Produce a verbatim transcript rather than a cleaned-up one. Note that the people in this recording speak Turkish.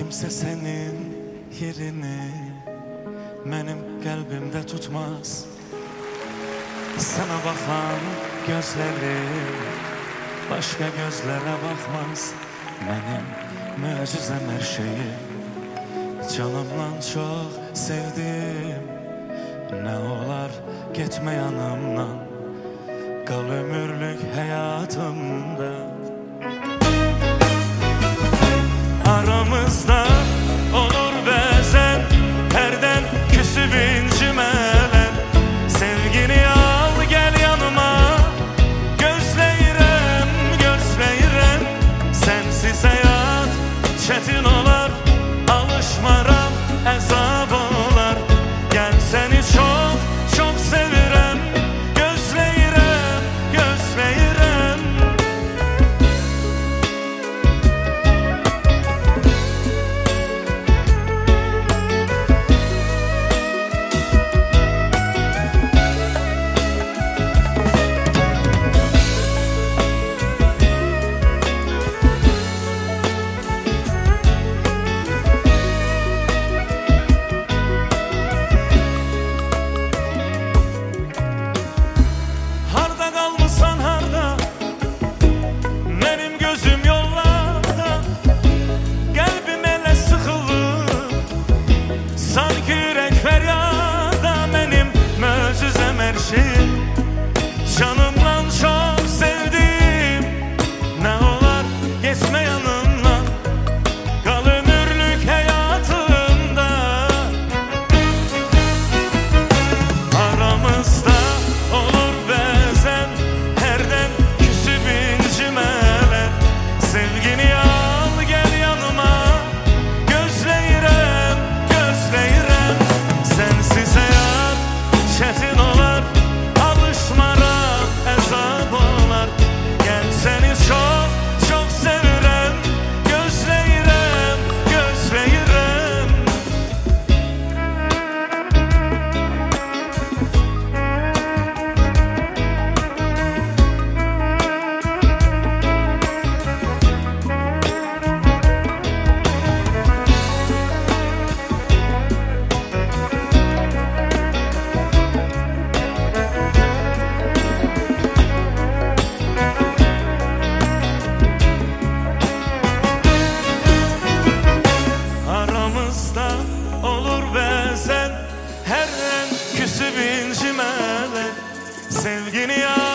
kimse senin yerini benim kalbimde tutmaz. Sana bakan gözlerim başka gözlere bakmaz. Benim mucizem her şeyi canımdan çok sevdim. Ne olar gitme yanımdan, kal ömürlük hayatımda. Aramızda olur bazen herden küsüp incimeler. Sevgini al gel yanıma, gözleyirem gözleyirem. Sensiz hayat çetin olar, alışmaram ezab olar. Gel seni çok çok sevirem, gözleyirem gözleyirem. Canımdan çok sevdim. Ne olar geçme yanımdan, kal ömürlük hayatımda. Aramızda olur bazen herden küsüp incimeler. Sevgini al gel yanıma, gözleyirem gözleyirem. Sensiz hayat çetin olar, alışmaram ezab olar. Gel seni çok çok sevirem, gözleyirem gözleyirem. Aramızda olur bazen her an küsüp incimeler. Sevgini al